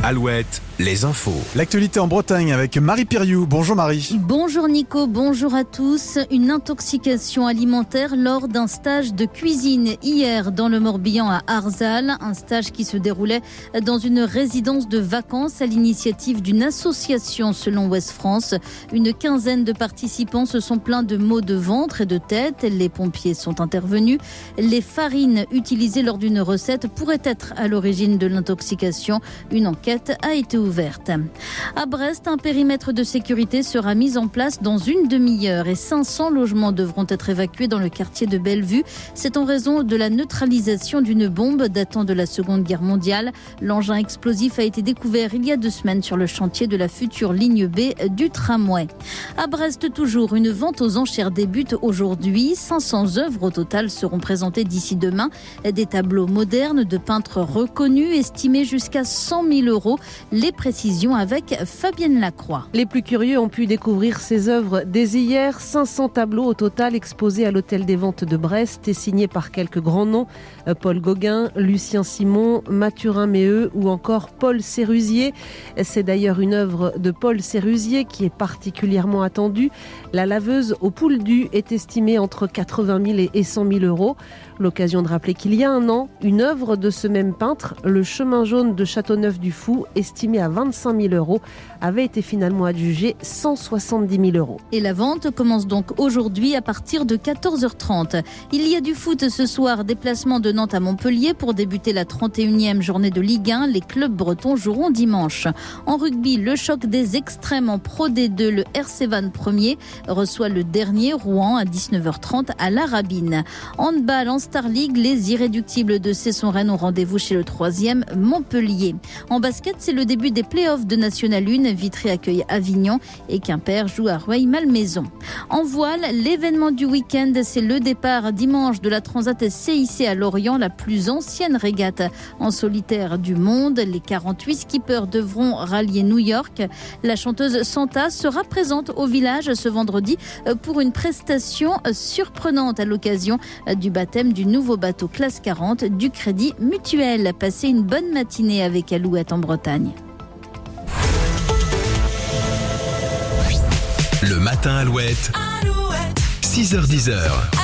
Alouette, les infos. L'actualité en Bretagne avec Marie Piriou. Bonjour Marie. Bonjour Nico, bonjour à tous. Une intoxication alimentaire lors d'un stage de cuisine hier dans le Morbihan à Arzal. Un stage qui se déroulait dans une résidence de vacances à l'initiative d'une association selon Ouest France. Une quinzaine de participants se sont plaints de maux de ventre et de tête. Les pompiers sont intervenus. Les farines utilisées lors d'une recette pourraient être à l'origine de l'intoxication. Une enquête a été ouverte. À Brest, un périmètre de sécurité sera mis en place dans une demi-heure et 500 logements devront être évacués dans le quartier de Bellevue. C'est en raison de la neutralisation d'une bombe datant de la Seconde Guerre mondiale. L'engin explosif a été découvert il y a 2 semaines sur le chantier de la future ligne B du tramway. À Brest toujours, une vente aux enchères débute aujourd'hui. 500 œuvres au total seront présentées d'ici demain. Des tableaux modernes de peintres reconnus estimés jusqu'à 100 000 €. Les précisions avec Fabienne Lacroix. Les plus curieux ont pu découvrir ces œuvres dès hier. 500 tableaux au total exposés à l'Hôtel des Ventes de Brest et signés par quelques grands noms. Paul Gauguin, Lucien Simon, Mathurin Méheux ou encore Paul Sérusier. C'est d'ailleurs une œuvre de Paul Sérusier qui est particulièrement attendue. La laveuse au Pouldu est estimée entre 80 000 et 100 000 €. L'occasion de rappeler qu'il y a un an, une œuvre de ce même peintre, le Chemin jaune de Châteauneuf-du-Fou, estimée à 25 000 €, avait été finalement adjugée 170 000 €. Et la vente commence donc aujourd'hui à partir de 14h30. Il y a du foot ce soir, déplacement de Nantes à Montpellier pour débuter la 31e journée de Ligue 1. Les clubs bretons joueront dimanche. En rugby, le choc des extrêmes en Pro D2, le RC Vannes premier reçoit le dernier Rouen à 19h30 à la Rabine. Handball en Star League, les irréductibles de Cesson-Rennes ont rendez-vous chez le 3e Montpellier. En basket, c'est le début des playoffs de National 1. Vitry accueille Avignon et Quimper joue à Rueil-Malmaison. En voile, l'événement du week-end, c'est le départ dimanche de la Transat CIC à Lorient, la plus ancienne régate en solitaire du monde. Les 48 skippers devront rallier New York. La chanteuse Santa sera présente au village ce vendredi pour une prestation surprenante à l'occasion du baptême du nouveau bateau classe 40 du Crédit Mutuel. Passez une bonne matinée avec Alouette en Bretagne. Le matin Alouette, 6h-10h.